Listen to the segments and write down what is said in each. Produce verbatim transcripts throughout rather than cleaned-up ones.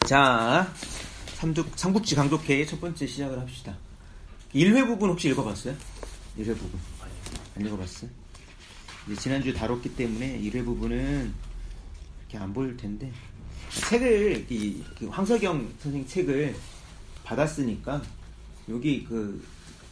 자, 삼두, 삼국지 강독회 첫 번째 시작을 합시다. 일 회 부분 혹시 읽어봤어요? 일 회 부분. 안 읽어봤어요? 이제 지난주에 다뤘기 때문에 일 회 부분은 이렇게 안 보일 텐데, 책을, 이, 그 황석영 선생님 책을 받았으니까, 여기 그,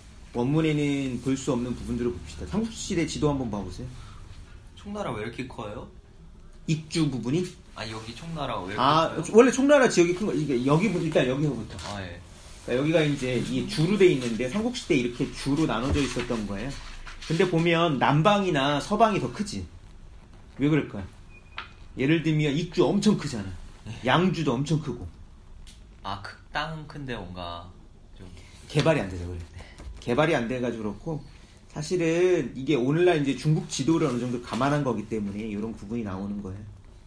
원문에는 볼 수 없는 부분들을 봅시다. 삼국시대 지도 한번 봐보세요. 총나라 왜 이렇게 커요? 익주 부분이? 아, 여기 총나라가 왜 이렇게 아, 커요? 원래 총나라 지역이 큰 거, 이게 여기, 일단 여기서부터. 아, 예. 그러니까 여기가 이제 이 주로 돼 있는데, 삼국시대 이렇게 주로 나눠져 있었던 거예요. 근데 보면 남방이나 서방이 더 크지. 왜 그럴까요? 예를 들면 익주 엄청 크잖아. 양주도 엄청 크고. 아, 그 땅은 큰데 뭔가 좀 개발이 안 돼서 그래. 개발이 안 돼가지고 그렇고, 사실은 이게 오늘날 이제 중국 지도를 어느 정도 감안한 거기 때문에 이런 구분이 나오는 거예요.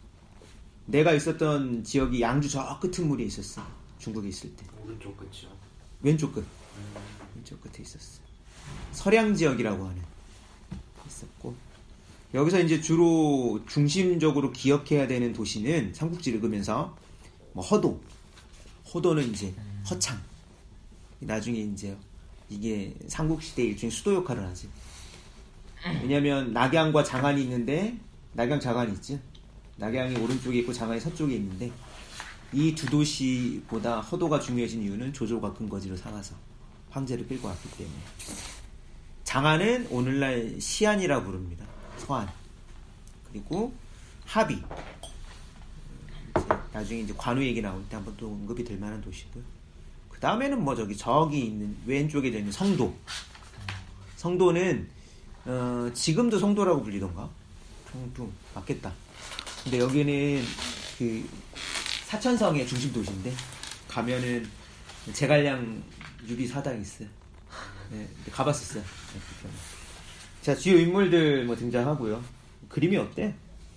내가 있었던 지역이 양주 저 끝은물에 있었어. 중국에 있을 때. 오른쪽 끝이요. 왼쪽 끝. 음. 왼쪽 끝에 있었어. 서량 지역이라고 하는 있었고, 여기서 이제 주로 중심적으로 기억해야 되는 도시는 삼국지 읽으면서 뭐 허도, 허도는 이제 허창. 나중에 이제 이게 삼국시대 일종의 수도 역할을 하지. 왜냐면 낙양과 장안이 있는데, 낙양 장안이 있지. 낙양이 오른쪽에 있고 장안이 서쪽에 있는데, 이 두 도시보다 허도가 중요해진 이유는 조조가 근거지로 삼아서 황제를 끌고 왔기 때문에. 장안은 오늘날 시안이라고 부릅니다. 서안. 그리고 합의. 이제 나중에 이제 관우 얘기 나올 때 한번 또 언급이 될 만한 도시고요. 그 다음에는 뭐 저기 저기 있는 왼쪽에 있는 성도. 성도는 어, 지금도 성도라고 불리던가. 성도 맞겠다. 근데 여기는 그 사천성의 중심 도시인데, 가면은 제갈량 유비 사당이 있어요. 네, 가봤었어요. 자, 주요 인물들 뭐 등장하고요. 그림이 어때?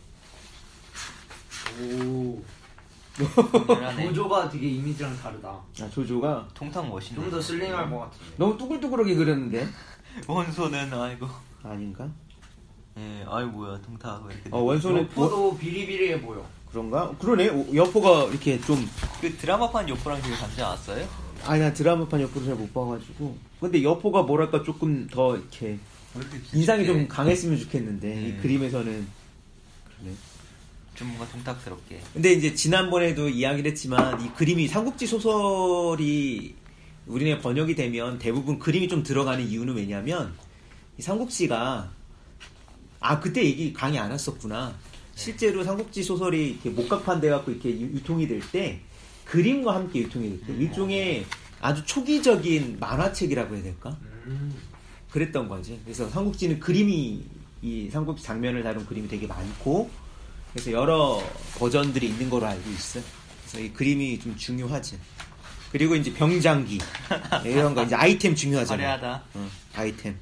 오. 오늘하네. 조조가 되게 이미지랑 다르다. 아, 조조가 통탕 멋있네. 좀 더 슬림할 것 같은데. 너무 뚜글뚜글하게 그렸는데? 원소는 아이고. 아닌가? 예, 아이 뭐야 통탕 왜 이렇게. 어, 원소는 여포도 뭐... 비리비리해 보여. 그런가? 그러네. 오, 여포가 이렇게 좀. 그 드라마판 여포랑 되게 닮지 않았어요? 아니, 나 드라마판 여포를 잘 못 봐가지고. 근데 여포가 뭐랄까 조금 더 이렇게 인상이 좀 강했으면 좋겠는데, 음. 이 그림에서는. 그러네. 좀 뭔가 통탁스럽게. 근데 이제 지난번에도 이야기를 했지만, 이 그림이 삼국지 소설이 우리나라에 번역이 되면 대부분 그림이 좀 들어가는 이유는 왜냐면, 이 삼국지가, 아, 그때 얘기 강의 안 했었구나. 실제로 삼국지 소설이 이렇게 목각판 돼갖고 이렇게 유통이 될 때, 그림과 함께 유통이 될 때, 일종의 아주 초기적인 만화책이라고 해야 될까? 그랬던 거지. 그래서 삼국지는 그림이, 이 삼국지 장면을 다룬 그림이 되게 많고, 그래서 여러 버전들이 있는 걸로 알고 있어. 그래서 이 그림이 좀 중요하지. 그리고 이제 병장기, 이런 거, 이제 아이템 중요하잖아. 화려하다. 어, 아이템.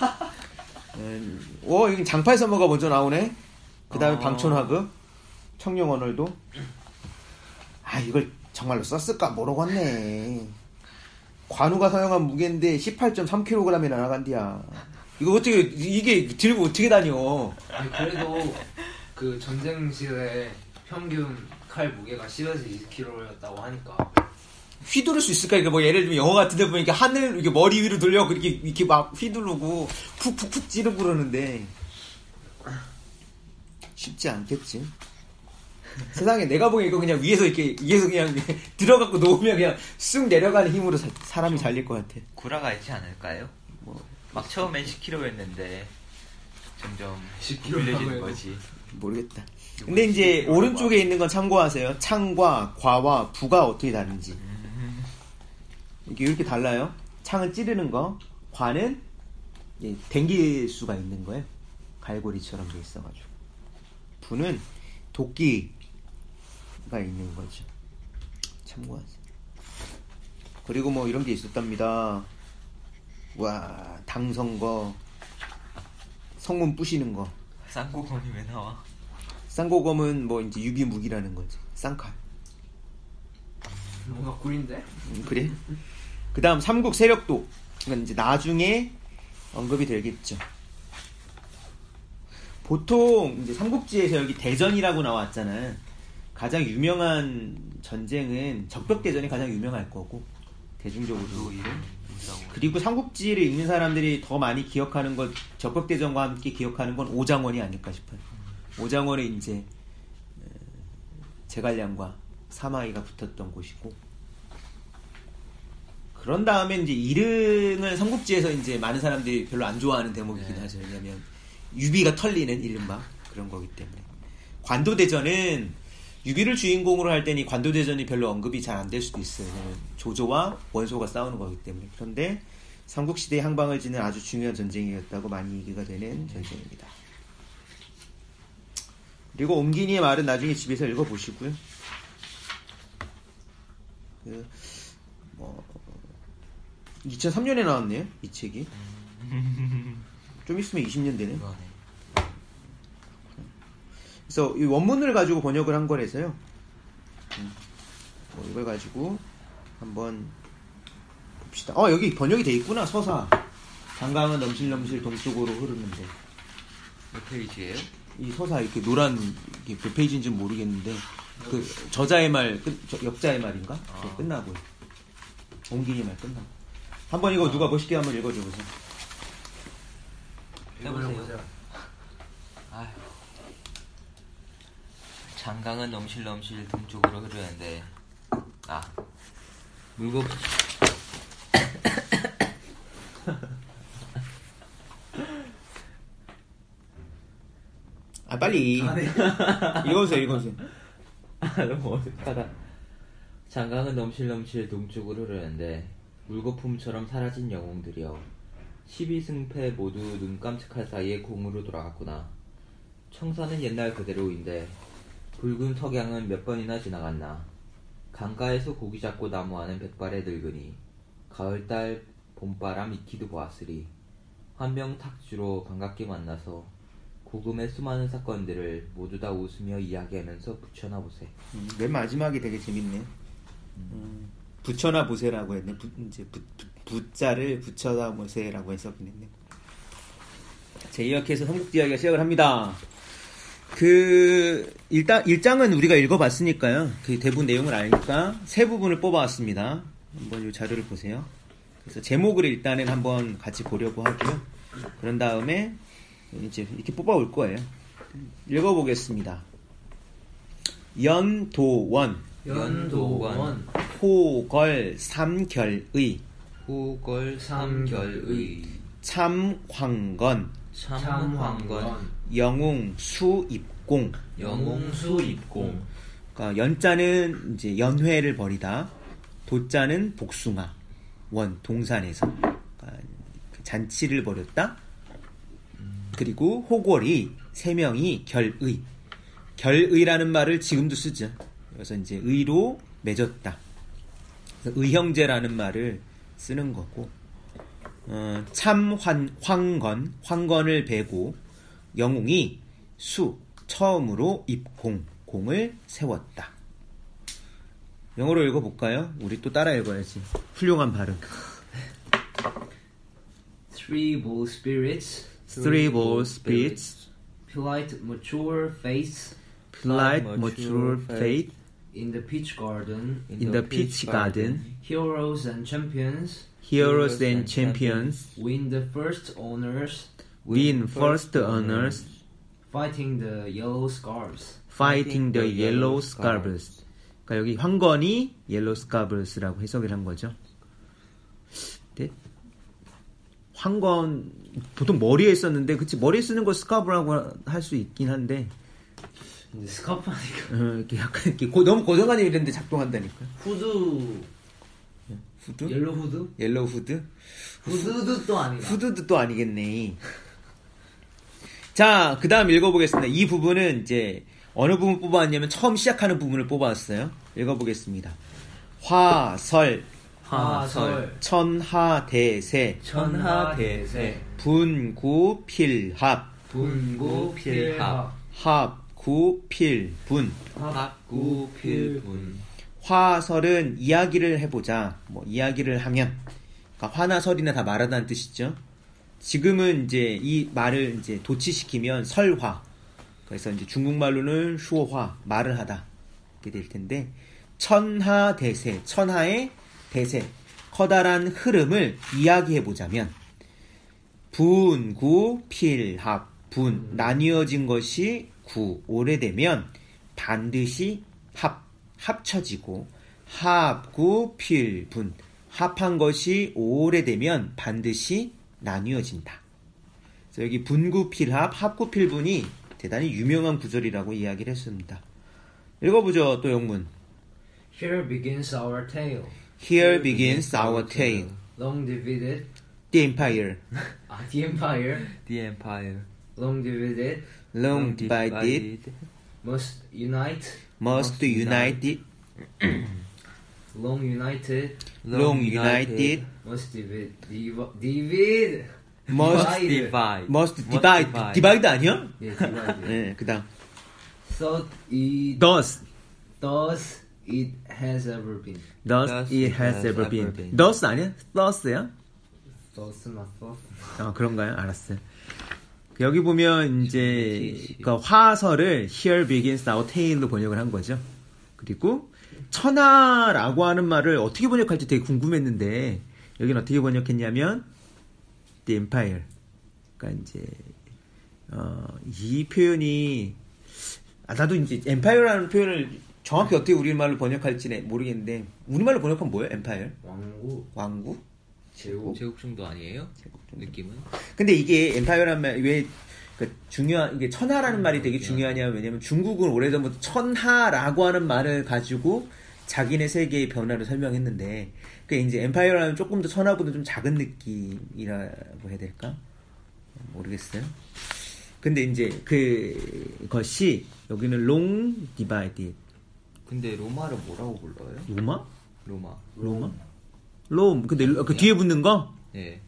음, 오, 여기 장팔 서머가 먼저 나오네? 그 다음에 어... 방촌화급, 청룡 언월도. 아, 이걸 정말로 썼을까 모르겠네. 관우가 사용한 무게인데 십팔 점 삼 킬로그램이나 나간디야. 이거 어떻게, 이게 들고 어떻게 다녀? 아니, 그래도 그 전쟁 시대 평균 칼 무게가 십에서 이십 킬로그램였다고 하니까. 휘두를 수 있을까? 이게 뭐 예를 들면 영화 같은 데 보면 이렇게 하늘, 이렇게 머리 위로 돌려, 이렇게, 이렇게 막 휘두르고 푹푹푹 찌르고 그러는데. 쉽지 않겠지. 세상에 내가 보기엔 이거 그냥 위에서 이렇게, 위에서 그냥 들어갖고 놓으면 그냥 쑥 내려가는 힘으로 사, 사람이 잘릴 것 같아. 구라가 있지 않을까요? 뭐, 막 처음엔 십 킬로그램였는데, 점점 십 굴려지는 거지. 모르겠다. 근데 이제 오른쪽에 있는 건 참고하세요. 창과 과와 부가 어떻게 다른지. 음. 이게 이렇게 달라요. 창을 찌르는 거, 과는 댕길 수가 있는 거예요. 갈고리처럼 돼 있어가지고. 부는 도끼가 있는 거죠. 참고하세요. 그리고 뭐 이런 게 있었답니다. 와, 당선거, 성문 부시는 거. 쌍고검이 왜 나와? 쌍고검은 뭐 이제 유비 무기라는 거지. 쌍칼. 뭔가 꿀인데? 음, 그래? 그 다음 삼국 세력도. 그러니까 이제 나중에 언급이 되겠죠. 보통 이제 삼국지에서 여기 대전이라고 나왔잖아요. 가장 유명한 전쟁은 적벽대전이 가장 유명할 거고 대중적으로 그리고 삼국지를 읽는 사람들이 더 많이 기억하는 것 적벽대전과 함께 기억하는 건 오장원이 아닐까 싶어요. 오장원이 이제 제갈량과 사마이가 붙었던 곳이고 그런 다음에 이제 이릉을 삼국지에서 이제 많은 사람들이 별로 안 좋아하는 대목이긴 네. 하죠. 왜냐하면 유비가 털리는 이른바 그런 거기 때문에 관도대전은 유비를 주인공으로 할 때니 관도대전이 별로 언급이 잘 안 될 수도 있어요. 왜냐면 조조와 원소가 싸우는 거기 때문에. 그런데 삼국시대의 항방을 지는 아주 중요한 전쟁이었다고 많이 얘기가 되는 전쟁입니다. 그리고 옹기니의 말은 나중에 집에서 읽어보시고요. 그, 뭐, 이천삼 년에 나왔네요, 이 책이. 좀 있으면 이십 년 되네. 그래서 이 원문을 가지고 번역을 한 거라서요. 뭐 이걸 가지고 한번 봅시다. 어, 여기 번역이 돼 있구나, 서사. 장강은 넘실넘실 동쪽으로 흐르는데. 몇 페이지예요? 이 서사 이렇게 노란 이게 몇 페이지인지는 모르겠는데 그 저자의 말, 끝, 저, 역자의 말인가? 아. 끝나고 옹기니 말 끝나고 한번 이거 누가 멋있게 한번 읽어줘 보세요. 해보세요. 아휴. 장강은 넘실넘실 동쪽으로 흐르는데 아 물고 아 빨리 아, 네. 읽어보세요 읽어보세요. 아 너무 어색하다. 장강은 넘실넘실 동쪽으로 흐르는데 물거품처럼 사라진 영웅들이여 십이 승패 모두 눈 깜짝할 사이에 공으로 돌아갔구나. 청사는 옛날 그대로인데 붉은 석양은 몇 번이나 지나갔나. 강가에서 고기 잡고 나무하는 백발의 늙은이 가을달 봄바람 익히도 보았으리 한병 탁주로 반갑게 만나서 고금의 수많은 사건들을 모두 다 웃으며 이야기하면서 붙여나 보세. 음, 맨 마지막이 되게 재밌네. 음, 붙여나 보세라고 했네. 부, 이제 부, 부, 부자를 붙여나 보세라고 해석했네. 자, 이렇게 해서 삼국지 이야기가 시작을 합니다. 그 일단 일장은 우리가 읽어봤으니까요. 그 대부분 내용을 아니까 세 부분을 뽑아왔습니다. 한번 이 자료를 보세요. 그래서 제목을 일단은 한번 같이 보려고 하고요. 그런 다음에 이제 이렇게 뽑아올 거예요. 읽어보겠습니다. 연도원, 연도원, 호걸 삼결의, 호걸 삼결의, 참황건, 참황건, 영웅 수입공, 영웅 수입공. 그러니까 연자는 이제 연회를 벌이다, 도자는 복숭아, 원 동산에서 그러니까 잔치를 벌였다. 그리고 호골이 세 명이 결의, 결의라는 말을 지금도 쓰죠. 그래서 이제 의로 맺었다. 그래서 의형제라는 말을 쓰는 거고, 어, 참환 황건, 황건을 베고 영웅이 수 처음으로 입공, 공을 세웠다. 영어로 읽어볼까요? 우리 또 따라 읽어야지. 훌륭한 발음. Three bold spirits. Three bold spirits. Polite, mature faith. Polite, mature faith. In the peach garden. In the peach garden. Heroes and champions. Heroes and champions. Win the first honors. Win first honors. Fighting the yellow scarves. Fighting the yellow scarves. 그러니까 여기 황건이 yellow scars라고 해석을 한 거죠. 네? 황건 보통 머리에 썼는데, 그치, 머리에 쓰는 걸 스카브라고 할 수 있긴 한데, 근데 스카프 하니까 어, 이렇게 약간 이렇게 고, 너무 고정관념 이랬는데 작동한다니까. 후드, 후드? 옐로우 후드? 옐로우 후드? 후드도 또 아니다. 후드도 또 아니겠네. 자, 그 다음 읽어보겠습니다. 이 부분은 이제 어느 부분 뽑아왔냐면 처음 시작하는 부분을 뽑아왔어요. 읽어보겠습니다. 화설, 화설, 천하대세, 천하대세, 분구필합, 분구필합, 합구필분. 합구필분. 화설은 이야기를 해보자, 뭐 이야기를 하면, 그러니까 화나 설이나 다 말하다는 뜻이죠. 지금은 이제 이 말을 이제 도치시키면 설화. 그래서 이제 중국말로는 슈어화, 말을 하다. 될 텐데 천하 대세, 천하의 대세, 커다란 흐름을 이야기해 보자면 분, 구, 필, 합, 분 나뉘어진 것이 구, 오래되면 반드시 합, 합쳐지고 합, 구, 필, 분 합한 것이 오래되면 반드시 나뉘어진다. 그래서 여기 분구필합, 합구필분이 대단히 유명한 구절이라고 이야기를 했습니다. 읽어보죠. 또 영문. Here begins our tale. Here begins our tale. Long divided. The empire. 아, the empire. The Empire. Long divided. Long divided. Must unite. Must unite. Long united. Long united. Must divide. Div- divide. Must divide. Must divide. divide. divide 아니야? 네, divide. 네, 그다음. Thought it. Thus. Thus it has ever been. Thus it has ever been. Thus 아니야? Thus야? Thus not thus. 아, 그런가요? 알았어요. 여기 보면 이제 그 화설을 Here begins our tale로 번역을 한 거죠. 그리고 천하라고 하는 말을 어떻게 번역할지 되게 궁금했는데 여기는 어떻게 번역했냐면 The Empire. 그러니까 이제 어, 이 표현이 아, 나도 이제 Empire라는 표현을 정확히 어떻게 우리말로 번역할지는 모르겠는데 우리말로 번역하면 뭐예요? Empire? 왕국. 왕국? 제국. 제국 정도 아니에요? 느낌은? 근데 이게 Empire라는 말 왜 그 중요한 이게 천하라는 말이 되게 중요하냐 왜냐면 중국은 오래전부터 천하라고 하는 말을 가지고 자기네 세계의 변화를 설명했는데 그 이제 Empire라는 조금 더 천하보다 좀 작은 느낌이라고 해야 될까 모르겠어요. 근데 이제 그것이 여기는 long divided. 근데 로마를 뭐라고 불러요? 로마? 로마. 로마? 롬. 근데 그 뒤에 붙는 거? 예.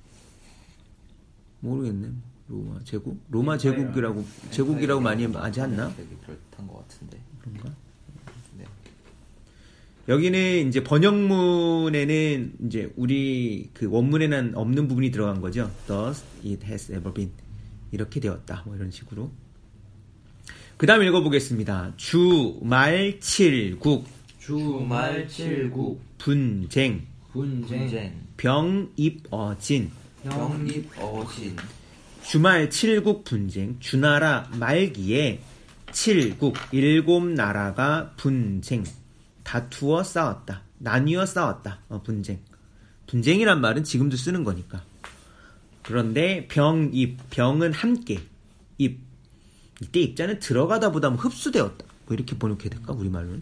모르겠네. 로마 제국? 로마 제국이라고 제국이라고 많이 하지 않나? 되게 그렇단 것 같은데. 그런가? 네. 여기는 이제 번역문에는 이제 우리 그 원문에는 없는 부분이 들어간 거죠. Thus it has ever been. 이렇게 되었다. 뭐 이런 식으로. 그 다음 읽어보겠습니다. 주, 말, 칠, 국. 주말 칠국. 분쟁. 분쟁. 분쟁. 병, 입, 어, 진. 형립 어신. 주말 칠국 분쟁. 주나라 말기에 칠국 일곱 나라가 분쟁. 다투어 싸웠다. 나뉘어 싸웠다. 어, 분쟁. 분쟁이란 말은 지금도 쓰는 거니까. 그런데 병, 입, 병은 함께, 입. 이때 입자는 들어가다 보다 흡수되었다. 뭐 이렇게 번역해야 될까? 우리말로는.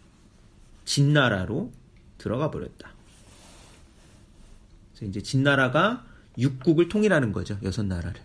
진나라로 들어가 버렸다. 그래서 이제 진나라가 육국을 통일하는 거죠. 여섯 나라를.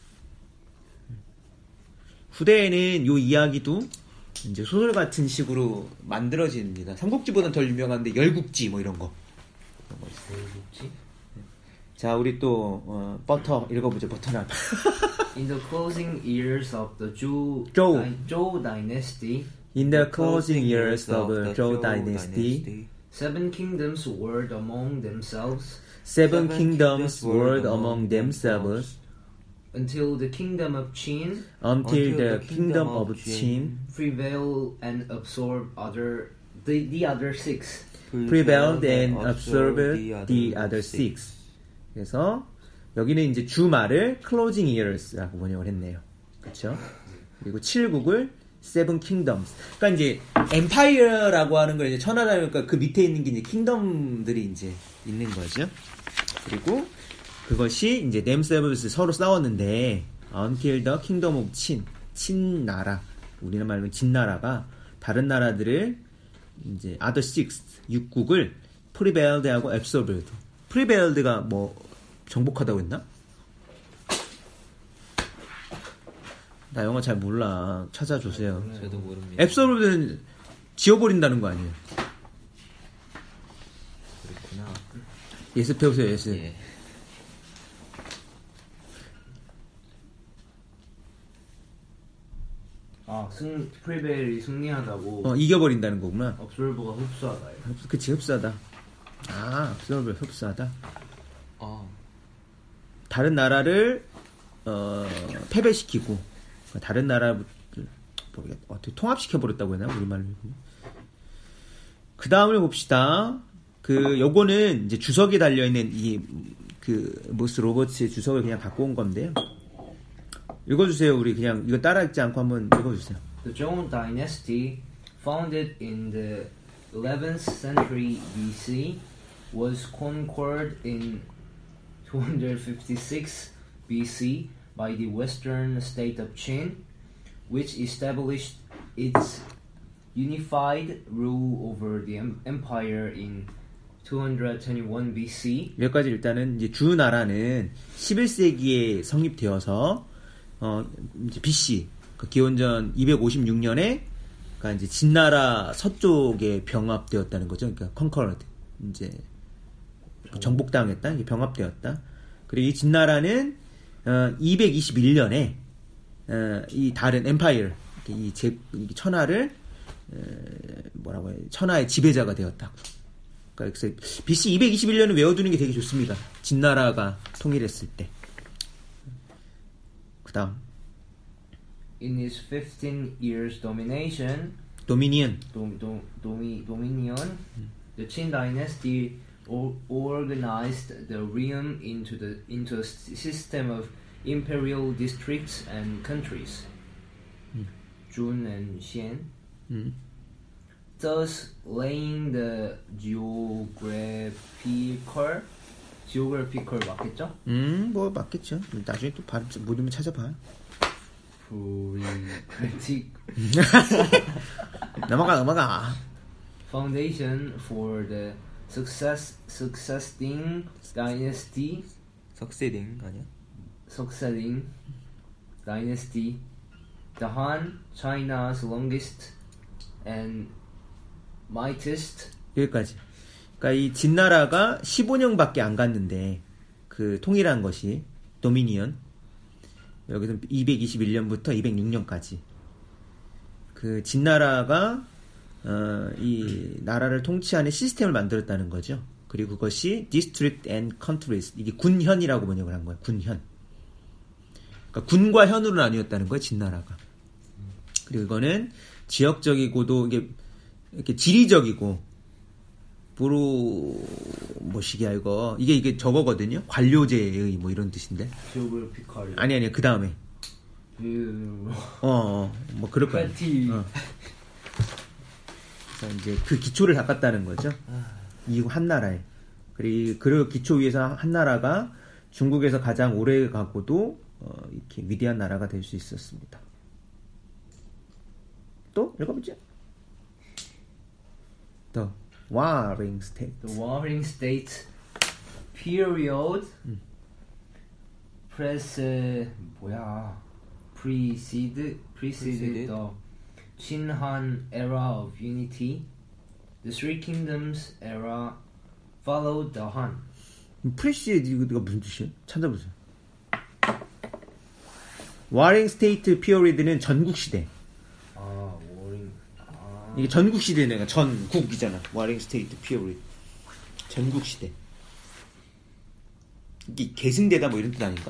후대에는 이 이야기도 이제 소설 같은 식으로 만들어집니다. 삼국지보다는 덜 유명한데 열국지 뭐 이런 거. 열국지? 자, 우리 또 어, 버터 읽어보죠. 버터나. In the closing years of the Zhou, Zhou. Dy- Zhou dynasty, In the closing years of the Zhou dynasty, seven kingdoms warred among themselves seven kingdoms warred among themselves until the kingdom of Qin until the kingdom of Qin prevailed and absorbed other the, the other six. prevailed and absorbed the other six. 그래서 여기는 이제 주말을 closing years라고 번역을 했네요. 그렇죠? 그리고 칠국을 seven kingdoms. 그러니까 이제 empire라고 하는 걸 이제 천하라니까 그 밑에 있는 게 이제 kingdom들이 이제 있는 거죠. 그리고 그것이 이제 themselves 서로 싸웠는데 until the kingdom of Qin, 친나라, 우리는 말하면 진나라가 다른 나라들을 이제 other six, 육국을 prevailed하고 absorbed. prevailed가 뭐 정복하다고 했나? 나 영어 잘 몰라. 찾아주세요. 저도 모릅니다. absorbed는 지워버린다는 거 아니에요? 그렇구나. 예습 배우세요, 예습. 예. 아, 승 프리벨이 승리하다고. 어, 이겨버린다는 거구나. 업솔버가 흡수하다요. 흡수, 그치, 흡수하다. 아, absorb, 흡수하다. 아, 다른 나라를 어, 패배시키고 다른 나라를 모르겠다. 어떻게 통합시켜버렸다고 했나? 우리말로. 그 다음을 봅시다. 그 요거는 이제 주석에 달려 있는 이 그 모스 로버츠의 주석을 그냥 갖고 온 건데요. 읽어주세요. 우리 그냥 이거 따라 읽지 않고 한번 읽어주세요. The Zhou dynasty, founded in the eleventh century B C, was conquered in two fifty-six B C by the western state of Qin, which established its unified rule over the empire in two twenty-one B C. 여기까지 일단은 이제 주나라는 십일 세기에 성립되어서 어 이제 비씨 그 기원전 이백오십육 년에 그러니까 이제 진나라 서쪽에 병합되었다는 거죠. 그러니까 컨커러드 이제 정복당했다, 이게 병합되었다. 그리고 이 진나라는 어, 이백이십일 년에 어, 이 다른 엠파이어, 이 제, 천하를 어, 뭐라고 해, 천하의 지배자가 되었다고. 그러니까 그래서 비씨 이백이십일 년을 외워두는 게 되게 좋습니다. 진나라가 통일했을 때. 그다음. In his fifteen years domination, Dominion, dom, dom, domi, dominion, the Qin dynasty o- organized the realm into the into a system of imperial districts and countries, 음. Jun and Xian, 음. thus laying the geographical geographical 맞겠죠? 음, 뭐 맞겠죠. 나중에 또 발음 모르면 찾아봐. critic 넘어가 넘어가. foundation for the success succeeding dynasty 석세딩 아니야? succeeding dynasty, the Han, China's longest and mightiest. 여기까지. 그러니까 이 진나라가 십오 년밖에 안 갔는데 그 통일한 것이 도미니언. 여기서 이백이십일 년부터 이백육 년까지 그 진나라가 어, 이 나라를 통치하는 시스템을 만들었다는 거죠. 그리고 그것이 district and countries, 이게 군현이라고 번역을 한 거예요. 군현. 그러니까 군과 현으로 나뉘었다는 거예요. 진나라가. 그리고 이거는 지역적이고도 이게 이렇게 지리적이고 보로 뭐시기야 이거 이게 이게 저거거든요. 관료제의 뭐 이런 뜻인데. geographical. 아니 아니 그 다음에. 어뭐 어, 그럴 거야. 어. 그래서 이제 그 기초를 닦았다는 거죠. 이 한 나라에. 그리고 그 기초 위에서 한 나라가 중국에서 가장 오래 가고도 어, 이렇게 위대한 나라가 될 수 있었습니다. 또 읽어보죠. The Warring State. The Warring State period. 음. Press 뭐야? Precede preceded the Qin-Han era of unity. The Three Kingdoms era followed the Han. 프레시드가 무슨 뜻이에요? 찾아보세요. Warring State period는 전국 시대. 아, Warring. 아. 이게 전국 시대는 전국이잖아. Warring State period. 전국 시대. 이게 계승되다 뭐 이런 뜻 아닌가?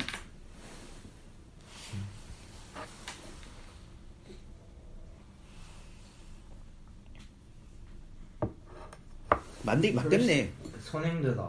맞네, 맞겠네. 선행되다.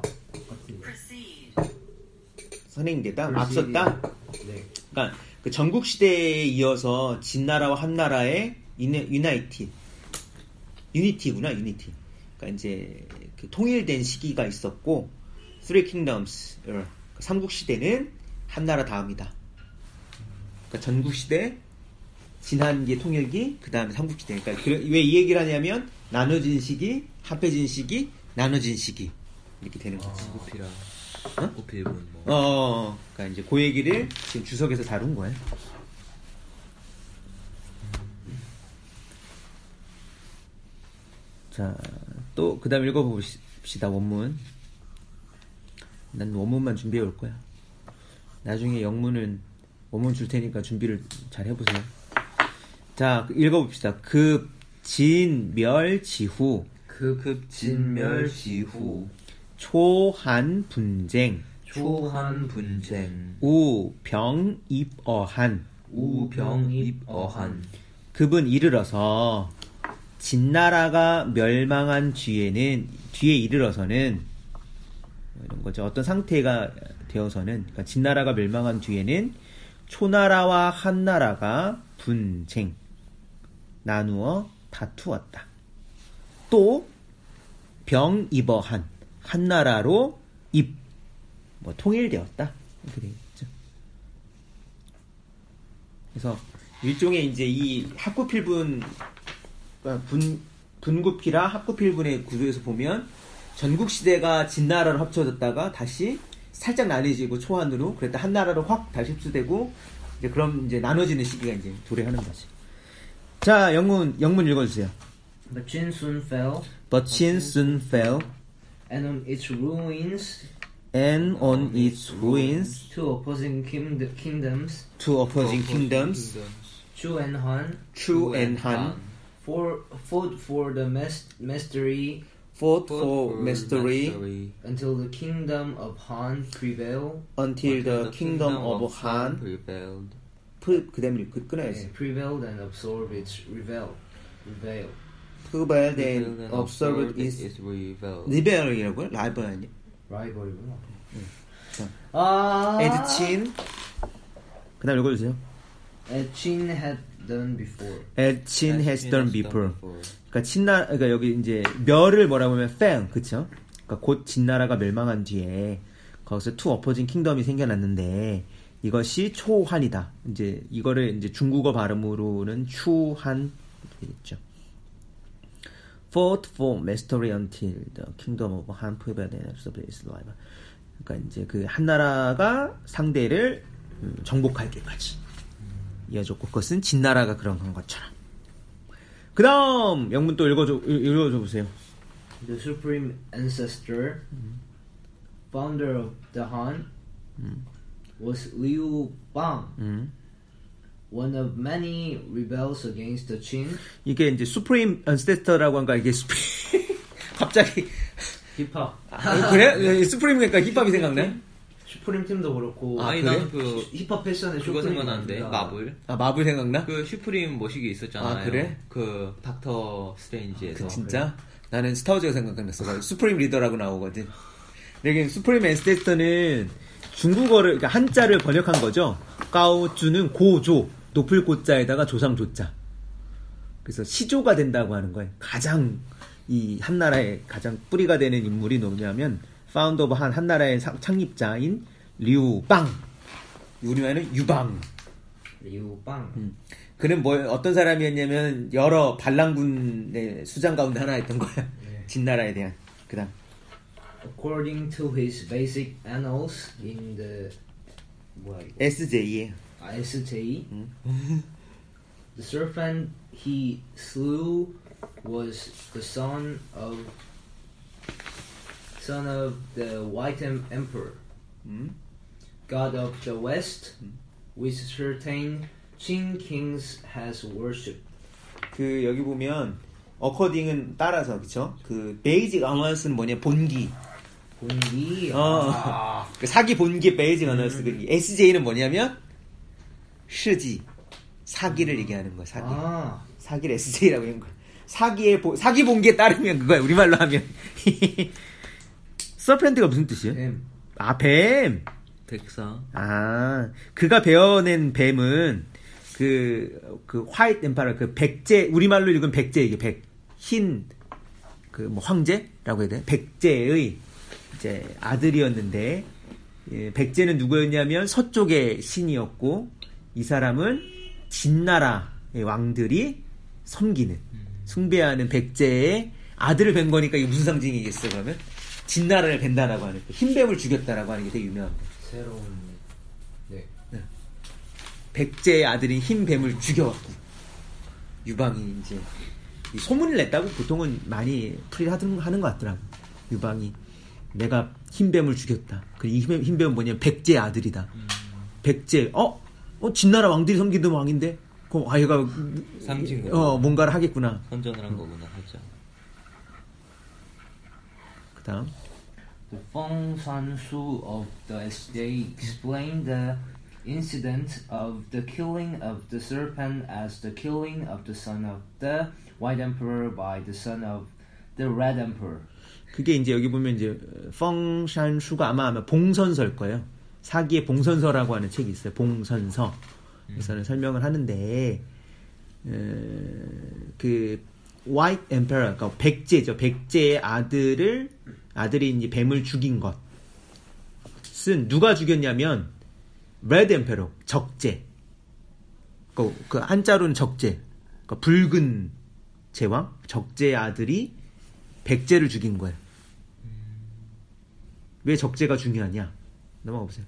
선행되다, 앞섰다. 네. 그러니까 그 전국 시대에 이어서 진나라와 한나라의 유나이티, 유니티구나, 유니티. 그러니까 이제 그 통일된 시기가 있었고, Three Kingdoms, 삼국 시대는 한나라 다음이다. 그러니까 전국 시대, 진한계 통일기, 그 다음에 삼국 시대. 그러니까 왜 이 얘기를 하냐면 나눠진 시기, 합해진 시기, 나눠진 시기 이렇게 되는 거지. 고피라. 어? 고필분 뭐. 어, 그러니까 이제 그 얘기를 지금 주석에서 다룬 거예요. 자, 또 그다음 읽어봅시다. 원문. 난 원문만 준비해 올 거야. 나중에 영문은 원문 줄 테니까 준비를 잘 해보세요. 자, 읽어봅시다. 급, 진, 멸, 지후. 급, 진멸 지후. 초한, 분쟁. 초한 분쟁. 우, 병, 입, 어한. 우병입 어한. 급은 이르러서 진나라가 멸망한 뒤에는 뒤에 이르러서는 이런 거죠. 어떤 상태가 되어서는 그러니까 진나라가 멸망한 뒤에는 초나라와 한나라가 분쟁 나누어 다투었다. 또 병입어한 한나라로 입 뭐 통일되었다. 이렇게 되겠죠. 그래서 일종의 이제 이 학구필분 분 분구피라 학구필분의 구조에서 보면 전국 시대가 진나라로 합쳐졌다가 다시 살짝 나뉘어지고 초한으로 그랬다 한나라로 확 다시 흡수되고 이제 그럼 이제 나눠지는 시기가 이제 도래하는 거지. 자, 영문 영문 읽어주세요. But Chin soon fell, But Chin soon fell, and on its ruins, and on its ruins, two opposing king- kingdoms, two opposing kingdoms, Chu and Han, Chu and Han, for, fought for the mas- mastery fought for mastery until the kingdom of Han prevailed. until the kingdom of Han prevailed. 그 다음에 그 끊어야지. Yeah, prevailed and absorbed its reveal. Reveal. prevailed and observed its revealed. rebel이라고요? 라이벌 아니야? 라이벌이구나. 자, 아. and Chin. 그 다음 읽어주세요. As Chin had done before. As Chin has done before. 그러니까 친나, 그러니까 여기 이제 멸을 뭐라고 하면 fell, 그쵸? 그러니까 곧 진나라가 멸망한 뒤에 거기서 two opposing kingdom이 생겨났는데 이것이 초한이다. 이제 이거를 이제 중국어 발음으로는 추한 되겠죠. Fought for mastery until the kingdom of Han prevailed and absorbed its rival. 그러니까 이제 그 한나라가 상대를 음, 정복할 때까지 이어졌고 그것은 진나라가 그런 건 것처럼. 그 다음 영문 또 읽어줘, 읽어줘 보세요. The supreme ancestor, founder of the Han, was Liu Bang, 음. one of many rebels against the Qin. 이게 이제 supreme ancestor라고 한가 이게 supreme 갑자기 힙합. 아, 그래? supreme 그러니까 힙합이 생각나? 슈프림 팀도 그렇고. 아, 아니 그래? 나는 그 힙합 패션에 그거 슈프림 생각나는데 나옵니다. 마블. 아 마블 생각나? 그 슈프림 머시기 있었잖아요. 아, 그래? 그 닥터 스트레인지에서. 그 진짜? 나는 스타워즈가 생각났어. 수프림 리더라고 나오거든. 여기 수프림 앤스테스터는 중국어를, 그러니까 한자를 번역한 거죠. 까오주는 고조, 높을 고자에다가 조상 조자. 그래서 시조가 된다고 하는 거예요. 가장, 이 한나라의 가장 뿌리가 되는 인물이 누구냐면, 파운더 오브 한, 한나라의 창립자인 리우빵. 우리말은 유방. 리우빵. 음. 그는 뭐 어떤 사람이었냐면 여러 반란군의 수장 가운데 하나였던 거야. 네. 진나라에 대한. 그다음. According to his basic annals in the 뭐야 이거? 에스제이에. 아, 에스제이. 음. The serpent he slew was the son of son of the White Emperor, 음. god of the West, which certain Qin kings has worshipped. 그 여기 보면 어코딩은 따라서 그쵸? 그 베이직 어너스는 뭐냐 본기. 본기. 어. 아. 그 사기 본기의 베이직 어너스. 그 에스제이는 뭐냐면 시지. 사기를 얘기하는 거야. 사기. 아. 사기를 에스제이라고 하는 거야. 사기의 보, 사기 본기에 따르면 그거야. 우리말로 하면. 서펜트가 무슨 뜻이에요? 뱀. 아, 뱀. 백사. 아, 그가 베어낸 뱀은 그, 그 화이트 엠파라, 그 백제, 우리말로 읽으면 백제, 이게 백, 흰, 그 뭐 황제라고 해야 돼? 백제의 이제 아들이었는데, 예, 백제는 누구였냐면 서쪽의 신이었고, 이 사람은 진나라의 왕들이 섬기는, 숭배하는 백제의 아들을 뵌 거니까 이게 무슨 상징이겠어, 그러면? 진나라를 뵌다라고 하는, 흰뱀을 죽였다라고 하는 게 되게 유명합니다. 새로운. 네. 백제의 아들인 흰 뱀을 죽여갖고 유방이 이제 이 소문을 냈다고 보통은 많이 풀이하는 하는 것 같더라고. 유방이 내가 흰 뱀을 죽였다. 그 이 흰 뱀은 뭐냐면 백제의 아들이다. 음. 백제 어? 어 진나라 왕들이 섬기던 왕인데 그 아이가 상징으로 어 뭔가를 하겠구나. 선전을 한 거구나 하죠. 그다음 The Feng Sansu of the S J explained the incident of the killing of the serpent as the killing of the son of the White Emperor by the son of the Red Emperor. 그게 이제 여기 보면 이제 펑샨슈가 아마 아마 봉선서일 거예요. 사기의 봉선서라고 하는 책이 있어요. 봉선서. 그래서는 음. 설명을 하는데 어, 그 White Emperor, 그러니까 백제죠. 백제의 아들을 아들이 이제 뱀을 죽인 것은 누가 죽였냐면 Red Emperor, 적제. 그, 그 한자로는 적제. 그러니까 붉은 제왕, 적제의 아들이 백제를 죽인 거예요. 왜 적제가 중요하냐? 넘어가 보세요.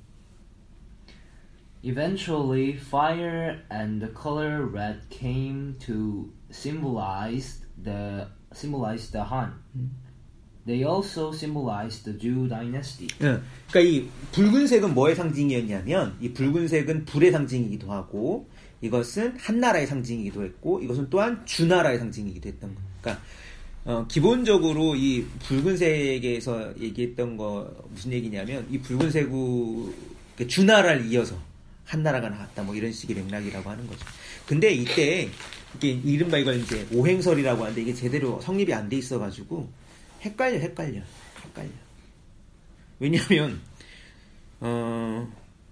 Eventually, fire and the color red came to symbolize the symbolize the Han. 음. They also symbolize the Zhou dynasty. 예, 그러니까 이 붉은색은 뭐의 상징이었냐면 이 붉은색은 불의 상징이기도 하고 이것은 한나라의 상징이기도 했고 이것은 또한 주나라의 상징이기도 했던 거. 그러니까 어, 기본적으로 이 붉은색에서 얘기했던 거 무슨 얘기냐면 이 붉은색우 주나라를 이어서 한나라가 나왔다 뭐 이런 식의 맥락이라고 하는 거죠. 근데 이때 이게 이른바 이걸 이제 오행설이라고 하는데 이게 제대로 성립이 안 돼 있어가지고 헷갈려 헷갈려 헷갈려. 왜냐하면 어,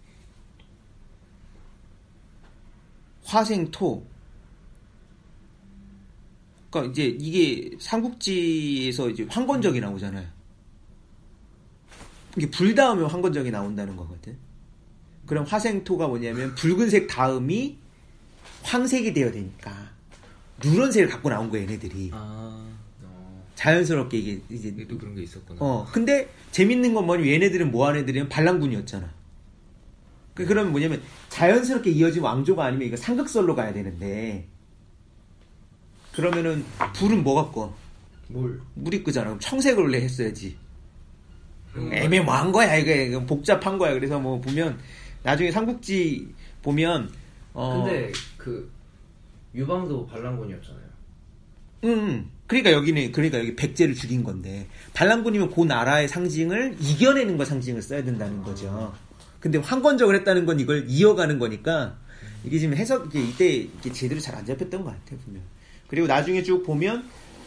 화생토 그러니까 이제 이게 삼국지에서 이제 황건적이 나오잖아요. 이게 불 다음에 황건적이 나온다는 거거든. 그럼 화생토가 뭐냐면 붉은색 다음이 황색이 되어야 되니까 누런색을 갖고 나온 거예요, 얘네들이. 아, 어. 자연스럽게 이게 이제 또 그런 게 있었구나. 어, 근데 재밌는 건 뭐냐면 얘네들은 뭐하는 애들이면 반란군이었잖아. 그 그러면 뭐냐면 자연스럽게 이어진 왕조가 아니면 이거 상극설로 가야 되는데. 그러면은 불은 뭐 갖고? 물. 물이 끄잖아. 그럼 청색을 원래 했어야지. 음, 애매모한 거야 이게 복잡한 거야. 그래서 뭐 보면 나중에 삼국지 보면 어 근데 그 유방도 반란군이었잖아요. 음. 그러니까 여기는 그러니까 여기 백제를 죽인 건데 반란군이면 그 나라의 상징을 이겨내는 거 상징을 써야 된다는 거죠. 근데 황건적을 했다는 건 이걸 이어가는 거니까 이게 지금 해석 이게 이때 이게 제대로 잘 안 잡혔던 것 같아요 보면. 그리고 나중에 쭉 보면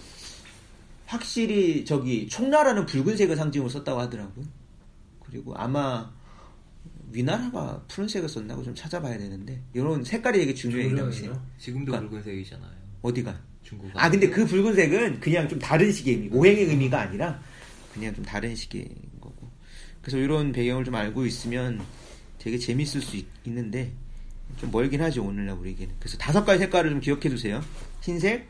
확실히 저기 총나라는 붉은색을 상징으로 썼다고 하더라고요. 그리고 아마 위나라가 푸른색을 썼나고 좀 찾아봐야 되는데 이런 색깔이 되게 중요해요. 당시에. 지금도 그러니까, 붉은색이잖아요. 어디가? 중국. 아 근데 그 붉은색은 그냥 좀 다른 식의 의미, 오행의 의미가 아니라 그냥 좀 다른 식의 거고. 그래서 이런 배경을 좀 알고 있으면 되게 재밌을 수 있, 있는데 좀 멀긴 하죠 오늘날 우리에게는. 그래서 다섯 가지 색깔을 좀 기억해 두세요. 흰색,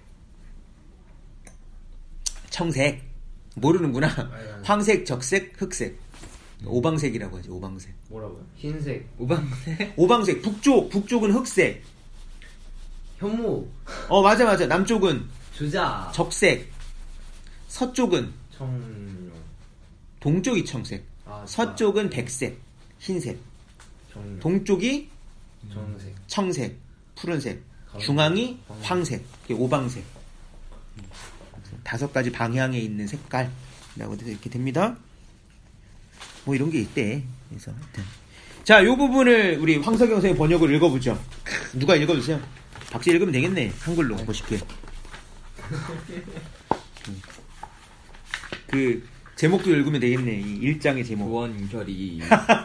청색, 모르는구나. 아니, 아니. 황색, 적색, 흑색, 음. 오방색이라고 하죠. 오방색. 뭐라고요? 흰색, 오방색. 오방색. 북쪽, 북쪽은 흑색. 현무. 어 맞아 맞아. 남쪽은 주자. 적색. 서쪽은 청룡. 동쪽이 청색. 아, 서쪽은 백색, 흰색. 정룡. 동쪽이 정색. 청색, 푸른색. 중앙이 황색, 오방색. 다섯 가지 방향에 있는 색깔이라고 이렇게 됩니다. 뭐 이런 게 있대. 그래서 하여튼. 자, 요 부분을 우리 황석영 선생님 번역을 읽어보죠. 누가 읽어주세요. 박씨 읽으면 되겠네. 한글로 멋있게. 그 제목도 읽으면 되겠네. 이 일장의 제목. 도원결이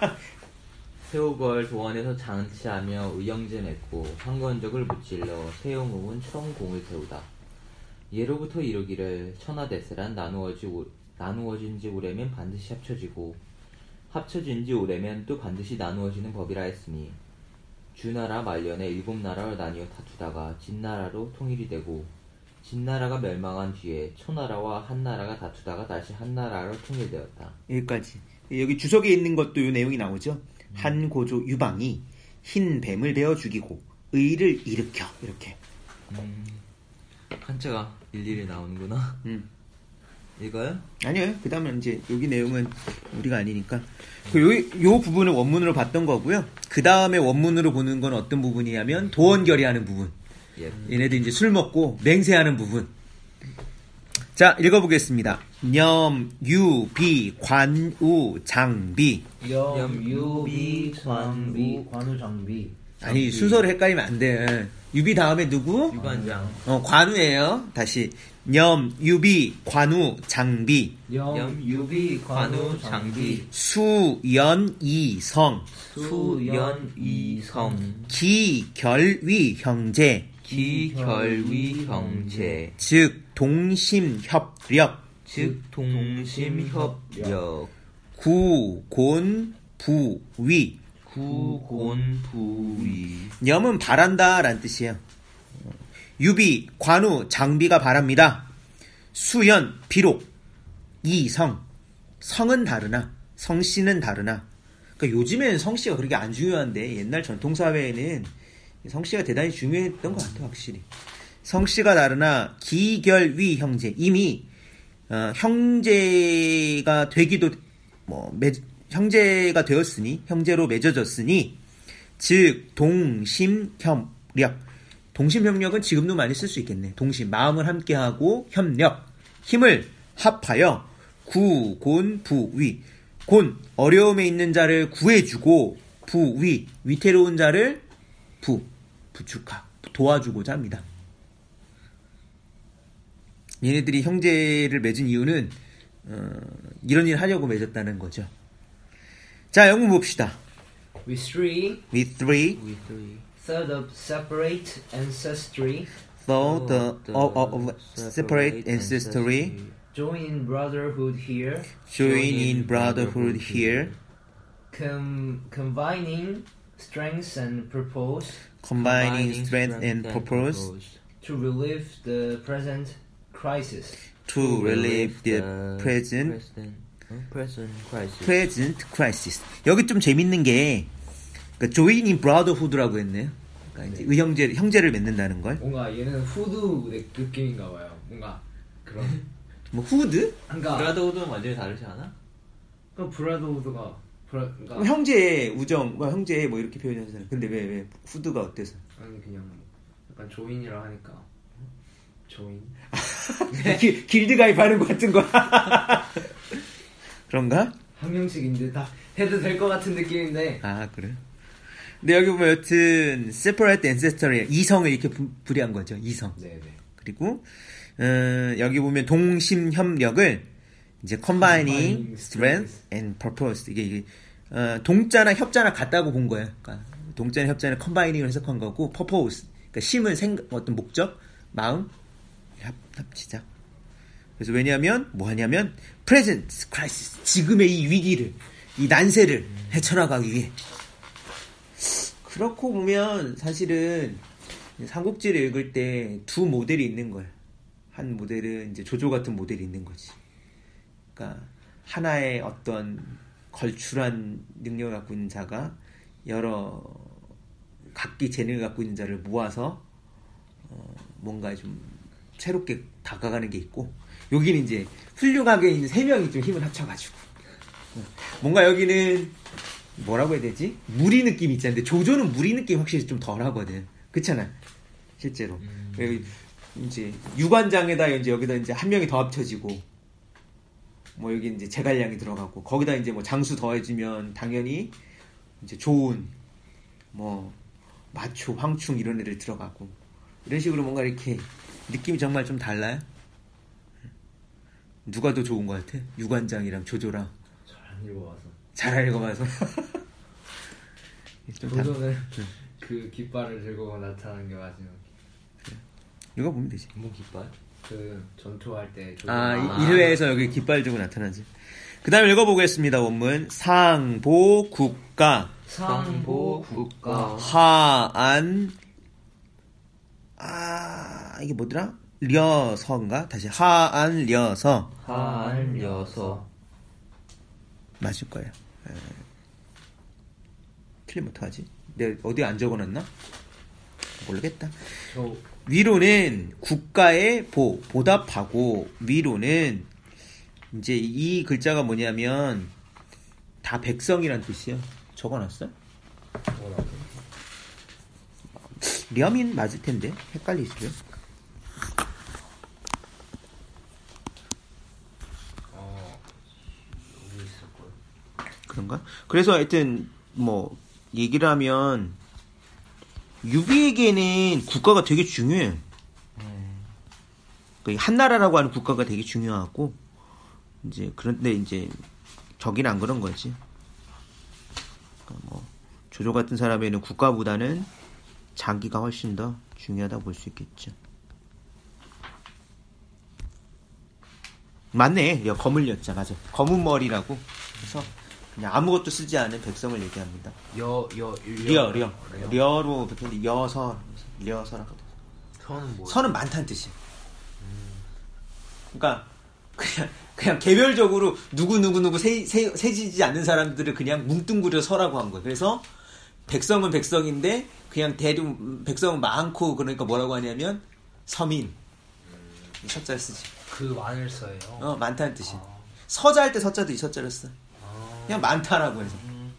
세오걸 도원에서 장치하며 의영제 맺고 황건적을 무찔러 세용웅은 청공을 세우다. 예로부터 이르기를 천하대세란 나누어지, 나누어진지 오래면 반드시 합쳐지고 합쳐진지 오래면 또 반드시 나누어지는 법이라 했으니 주나라 말년에 일곱 나라로 나뉘어 다투다가 진나라로 통일이 되고 진나라가 멸망한 뒤에 초나라와 한나라가 다투다가 다시 한나라로 통일되었다. 여기까지. 여기 주석에 있는 것도 이 내용이 나오죠. 음. 한고조 유방이 흰 뱀을 베어 죽이고 의를 일으켜 이렇게. 음, 한자가 일일이 나오는구나. 음. 이거요? 아니요. 그 다음에 이제 여기 내용은 우리가 아니니까. 그 요, 요 부분을 원문으로 봤던 거고요. 그 다음에 원문으로 보는 건 어떤 부분이냐면 도원결의하는 부분. 예. 얘네들 이제 술 먹고 맹세하는 부분. 자, 읽어보겠습니다. 염, 유, 비, 관, 우, 장비. 염, 유, 비, 관비, 관우, 장비. 아니, 순서를 헷갈리면 안 돼. 유비 다음에 누구? 유관장. 어, 관우예요. 다시. 염, 유비, 관우, 장비. 염, 유, 비, 관우, 장비. 수, 연, 이, 성. 수, 연, 이, 성. 기, 결, 위, 형제. 기, 결, 위, 형제. 즉, 동심, 협력. 즉, 동심, 협력. 구, 곤, 부, 위. 구, 곤, 부, 위. 염은 바란다 라는 뜻이에요. 유비, 관우, 장비가 바랍니다. 수연, 비록. 이성, 성은 다르나 성씨는 다르나. 그러니까 요즘에는 성씨가 그렇게 안 중요한데 옛날 전통사회에는 성씨가 대단히 중요했던 것 같아요. 확실히. 성씨가 다르나 기결위 형제. 이미 어, 형제가 되기도 뭐 매, 형제가 되었으니 형제로 맺어졌으니 즉 동심협력. 동심협력은 지금도 많이 쓸 수 있겠네. 동심, 마음을 함께하고 협력, 힘을 합하여 구, 곤, 부, 위. 곤, 어려움에 있는 자를 구해주고 부, 위, 위태로운 자를 부, 부축하, 도와주고자 합니다. 얘네들이 형제를 맺은 이유는 어, 이런 일 하려고 맺었다는 거죠. 자, 영문 봅시다. With three, With three, We three. third of separate ancestry, though the of, of separate ancestry, join in brotherhood here, join in brotherhood here, com- combining strengths and purpose combining strength and purpose to relieve the present crisis. to relieve the present present, 어? present crisis. present crisis. 여기 좀 재밌는 게 그러니까 join in brotherhood라고 했네요. 그러니까 이제 의형제 형제를 맺는다는 걸. 뭔가 얘는 후드 느낌인가 봐요. 뭔가 그런. 뭐 후드? 그러니까 브라더우드는 완전히 다르지 않아? 그 브라더우드가 브라 그러니까 뭐 형제의 우정, 뭐 형제의 뭐 이렇게 표현하잖아요. 근데 왜 왜 후드가 어때서? 아니 그냥 약간 조인이라 하니까 조인. 길, 길드 가입하는 것 같은 거야. 그런가? 한 명씩인데 다 해도 될 것 같은 느낌인데. 아, 그래. 근데 여기 보면 여튼 separate ancestry 이성을 이렇게 부, 부리한 거죠. 이성. 네네. 그리고 어, 여기 보면 동심 협력을 이제 combining Combining strength and purpose. 이게, 이게 어, 동자나 협자나 같다고 본 거예요. 그러니까 동자나 협자는 combining을 해석한 거고 purpose. 그러니까 심은 생각, 어떤 목적, 마음 합, 합치자. 그래서 왜냐하면 뭐 하냐면 present crisis. 지금의 이 위기를, 이 난세를 헤쳐나가기 위해. 그렇고 보면 사실은 삼국지를 읽을 때 두 모델이 있는 거예요. 한 모델은 이제 조조 같은 모델이 있는 거지. 그러니까 하나의 어떤 걸출한 능력을 갖고 있는 자가 여러 각기 재능을 갖고 있는 자를 모아서 어 뭔가 좀 새롭게 다가가는 게 있고, 여기는 이제 훌륭하게 있는 세 명이 좀 힘을 합쳐가지고 뭔가 여기는 뭐라고 해야 되지? 무리 느낌 있잖아. 근데 조조는 무리 느낌 확실히 좀 덜하거든. 그렇잖아. 실제로. 음. 이제 유관장에다 이제 여기다 이제 한 명이 더 합쳐지고, 뭐 여기 이제 제갈량이 들어가고, 거기다 이제 뭐 장수 더해지면 당연히 이제 좋은 뭐 마초, 황충 이런 애들 들어가고, 이런 식으로 뭔가 이렇게 느낌이 정말 좀 달라요. 누가 더 좋은 것 같아? 유관장이랑 조조랑. 잘 안 읽어봐서. 잘 안 읽어봐서. 조조는 그 깃발을 들고 나타나는 게 마지막. 읽어보면 되지. 뭐 깃발? 그 전투할 때 조조. 아, 아. 일 회에서 여기 깃발 들고 나타나지. 그 다음에 읽어보겠습니다. 원문. 상보 국가 상보 국가 하안 아 이게 뭐더라? 려서인가? 다시 하안 려서 하안 려서 맞을 거예요. 에... 틀리면 어떡하지? 내가 어디에 안 적어놨나? 모르겠다. 저 위로는 국가의 보, 보답하고, 위로는 이제 이 글자가 뭐냐면 다 백성이란 뜻이야. 적어놨어? 뭐라고? 려민 맞을 텐데 헷갈리시죠? 그런가? 그래서 하여튼 뭐 얘기를 하면 유비에게는 국가가 되게 중요해요. 그 한나라라고 하는 국가가 되게 중요하고 이제 그런데 이제 저기는 안 그런 거지. 그러니까 뭐 조조 같은 사람에는 국가보다는 자기가 훨씬 더 중요하다 볼 수 있겠죠. 맞네. 여 검을 였자 맞아. 검은 머리라고. 그래서 그냥 아무것도 쓰지 않은 백성을 얘기합니다. 여, 여, 려, 려. 려로 붙는데 여서, 려서라고. 서는 뭐? 서는 많다는 뜻이에요. 그러니까 그냥 그냥 개별적으로 누구 누구 누구 세, 세, 세지지 않는 사람들을 그냥 뭉뚱그려 서라고 한 거예요. 그래서 백성은 백성인데 그냥 대중 백성은 많고 그러니까 뭐라고 하냐면 서민. 서자를 쓰지. 그 많을 서예요. 어 많다는 뜻이에요. 아. 서자 할 때 서자도 이 서자를 써. 아. 그냥 많다라고 해서. 음.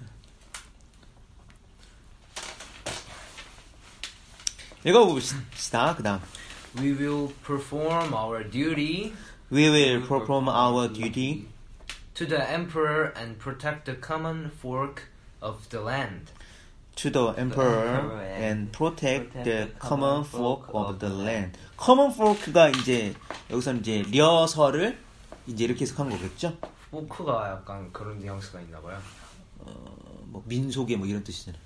읽어봅시다. 그 다음. We will perform our duty We will perform our duty to the emperor and protect the common folk of the land. to the emperor and protect the common folk of the land. common folk가 이제 여기서는 이제 려서를 이제 이렇게 해석한 거겠죠? 포크가 약간 그런 뉘앙스가 있나 봐요. 어, 뭐 민속의 뭐 이런 뜻이잖아요.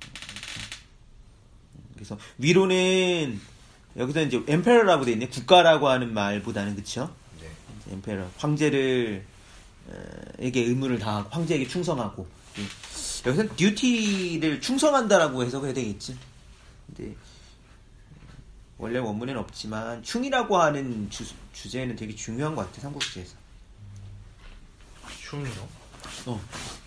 그래서 위로는 여기서 이제 emperor라고 돼 있네. 국가라고 하는 말보다는 그렇죠? 네. emperor 황제를 어, 에게 의무를 다하고 황제에게 충성하고 여기서는 duty를 충성한다라고 해석해야 되겠지. 근데 원래 원문에는 없지만 충이라고 하는 주, 주제는 되게 중요한 것 같아. 삼국지에서. 충이요? 어.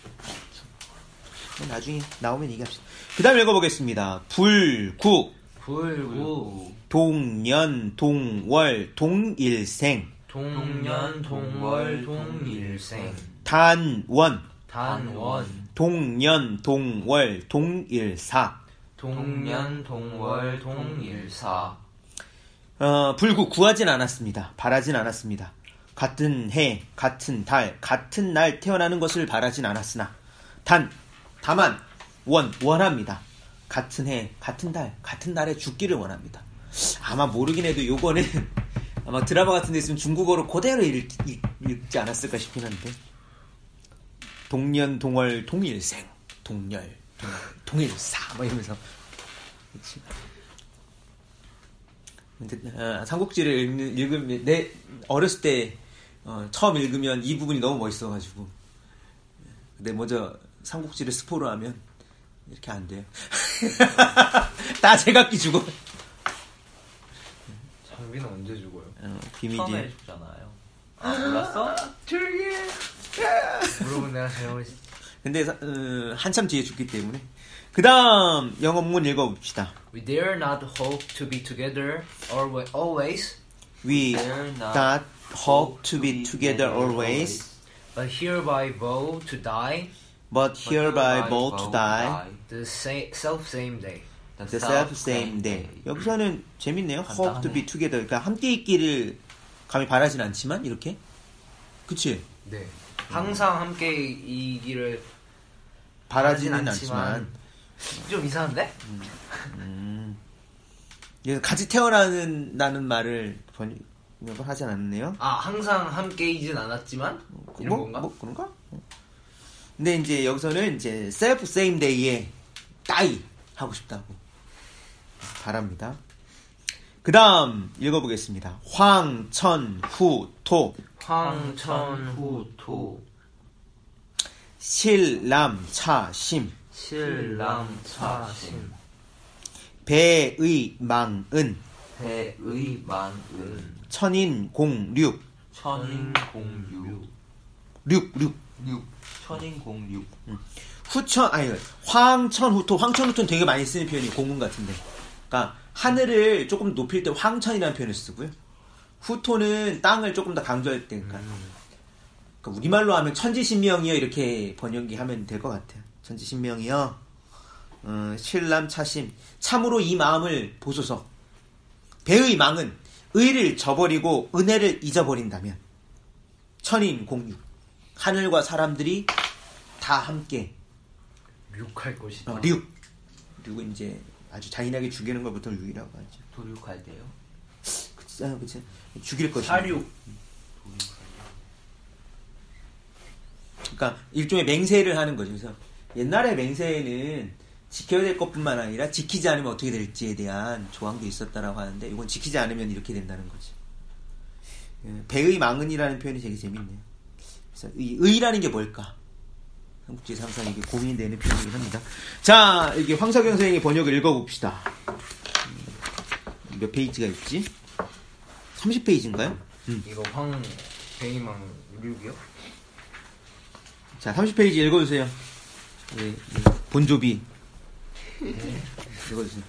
나중에 나오면 얘기합시다. 그 다음 읽어보겠습니다. 불국 불구 동년 동월 동일생 동년 동월 동일생 단원 단원 동년 동월 동일사 동년 동월 동일사 어, 불구 구하진 않았습니다. 바라진 않았습니다. 같은 해, 같은 달, 같은 날 태어나는 것을 바라진 않았으나 단, 다만 원, 원합니다. 같은 해, 같은 달, 같은 날에 죽기를 원합니다. 아마 모르긴 해도 요거는 아마 드라마 같은 데 있으면 중국어로 그대로 읽, 읽, 읽지 않았을까 싶긴 한데 동년 동월 동일생 동열 동월, 동일사 뭐 이러면서 그치. 근데, 어, 삼국지를 읽는, 읽으면 내 어렸을 때 어, 처음 읽으면 이 부분이 너무 멋있어가지고 근데 먼저 삼국지를 스포로 하면 이렇게 안 돼요. 다 제각기 죽어. 장비는 언제 죽어요? 어, 비밀이. 처음에 죽잖아요. 아 몰랐어? 조용히 해. 물어본 내가 잘못했어. 근데 어, 한참 뒤에 죽기 때문에. 그 다음 영어문 읽어봅시다. We dare not hope to be together always, We Dare not not hope to be together always, but hereby vow to die but hereby vow to die the sa- self same day. the self same day. 여기서는 재밌네요. hope to be together. 그러니까 함께 있기를 감히 바라진 않지만 이렇게. 그치? 네. 항상 함께 이 길을 바라지는 바라진 않지만. 좀 이상한데? 음. 그래서 같이 태어나는 말을 번역을 하지 않았네요. 아, 항상 함께이진 않았지만 이런 뭐, 건가? 뭐 그런가? 근데 이제 여기서는 이제 self same day에 die 하고 싶다고 바랍니다. 그 다음 읽어보겠습니다. 황천후토 황천후토 실람차심 실람차심 배의망은 배의만은 천인공륙 천인공육 륙륙 육 천인공육 후천 아니 황천후토 황천후토는 되게 많이 쓰는 표현이 공문 같은데 그러니까 하늘을 조금 높일 때 황천이라는 표현을 쓰고요 후토는 땅을 조금 더 강조할 때 그러니까, 음. 그러니까 우리말로 하면 천지신명이요 이렇게 번역이 하면 될 것 같아요. 천지신명이요 어, 실람차심 참으로 이 마음을 보소서. 배의 망은 의를 저버리고 은혜를 잊어버린다면 천인공육 하늘과 사람들이 다 다 함께 륙할 것이다. 어, 륙 그리고 이제 아주 잔인하게 죽이는 걸 보통 륙이라고 하죠. 도륙할 때요? 그치, 아, 그치. 죽일 것이다. 사륙. 그러니까 일종의 맹세를 하는 거죠. 그래서 옛날에 맹세에는 지켜야 될 것뿐만 아니라 지키지 않으면 어떻게 될지에 대한 조항도 있었다라고 하는데 이건 지키지 않으면 이렇게 된다는 거지. 배의 망은이라는 표현이 되게 재밌네요. 그래서 의, 의라는 게 뭘까? 삼국지에서 항상 이게 고민되는 표현이긴 합니다. 자, 이게 황석영 선생님의 번역을 읽어봅시다. 몇 페이지가 있지? 삼십 페이지인가요? 음. 이거 황 베이망 륙이요? 자, 삼십 페이지 읽어주세요. 예, 예. 본조비. 네. 읽어주세요.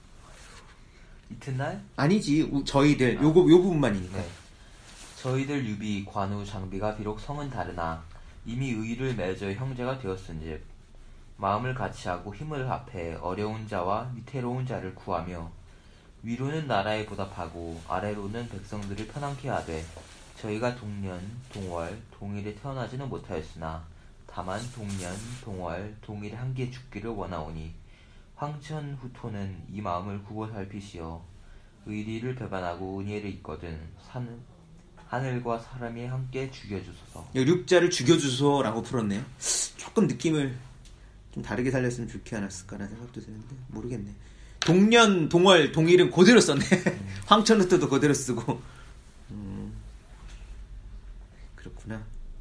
이튿날? 아니지, 우, 저희들. 요거, 요 부분만이니까. 네. 저희들 유비, 관우, 장비가 비록 성은 다르나 이미 의를 맺어 형제가 되었은즉 마음을 같이하고 힘을 합해 어려운 자와 위태로운 자를 구하며 위로는 나라에 보답하고 아래로는 백성들을 편안케 하되 저희가 동년, 동월, 동일에 태어나지는 못하였으나 다만 동년, 동월, 동일에 함께 죽기를 원하오니 황천 후토는 이 마음을 구워 살피시어 의리를 배반하고 은혜를 잊거든 산, 하늘과 사람이 함께 죽여주소서. 육자를 죽여주소라고 풀었네요. 조금 느낌을 좀 다르게 살렸으면 좋지 않았을까라는 생각도 드는데 모르겠네. 동년, 동월, 동일은 그대로 썼네. 음. 황천후토도 그대로 쓰고. 음, 그렇구나.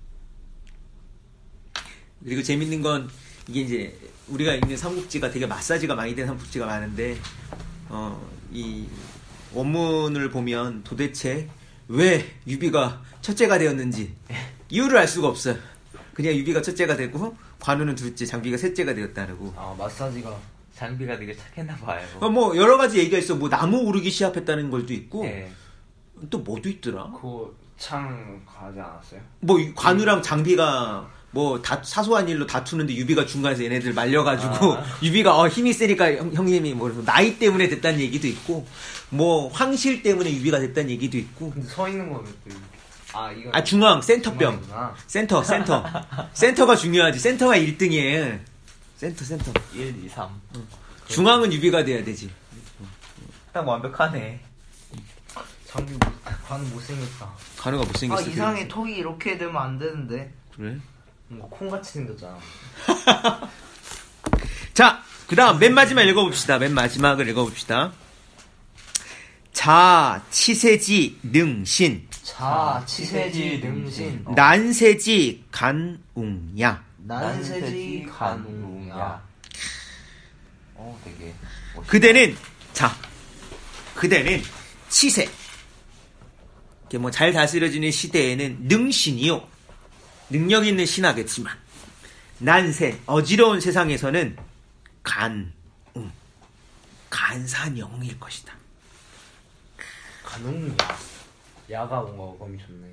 그리고 재밌는 건 이게 이제 우리가 읽는 삼국지가 되게 마사지가 많이 된 삼국지가 많은데 어, 이 원문을 보면 도대체 왜 유비가 첫째가 되었는지 이유를 알 수가 없어요. 그냥 유비가 첫째가 되고 관우는 둘째, 장비가 셋째가 되었다고. 아 마사지가 장비가 되게 착했나 봐요. 어, 뭐 여러 가지 얘기가 있어. 뭐 나무 오르기 시합했다는 걸도 있고 네. 또 뭐도 있더라. 그 창 가지 않았어요? 뭐 관우랑 장비가 뭐 다, 사소한 일로 다투는데 유비가 중간에서 얘네들 말려가지고 아. 유비가 어, 힘이 세니까 형, 형님이 뭐 나이 때문에 됐다는 얘기도 있고 뭐 황실 때문에 유비가 됐다는 얘기도 있고. 근데 서 있는 거는 또 아 이거 아 중앙 센터병 중앙이구나. 센터 센터 센터가 중요하지. 센터가 일 등이에요. 센터 센터 일, 이, 삼. 응. 중앙은 유비가 돼야 되지. 딱 완벽하네. 장비 관우 못생겼다. 관우가 아 못생겼어. 이상해. 턱이 이렇게 되면 안 되는데. 그래? 뭔가 콩같이 생겼잖아. 자, 그 다음 맨 마지막 읽어봅시다. 맨 마지막을 읽어봅시다. 자, 치세지, 능신. 자, 치세지, 능신. 어. 난세지, 간웅야. 난세지, 간웅야. 어, 되게 멋있다. 그대는, 자, 그대는 치세. 이렇게 뭐 잘 다스려지는 시대에는 능신이요. 능력 있는 신하겠지만, 난세, 어지러운 세상에서는 간, 응, 간사한 영웅일 것이다. 간웅야. 야가 뭔가 어감이 좋네.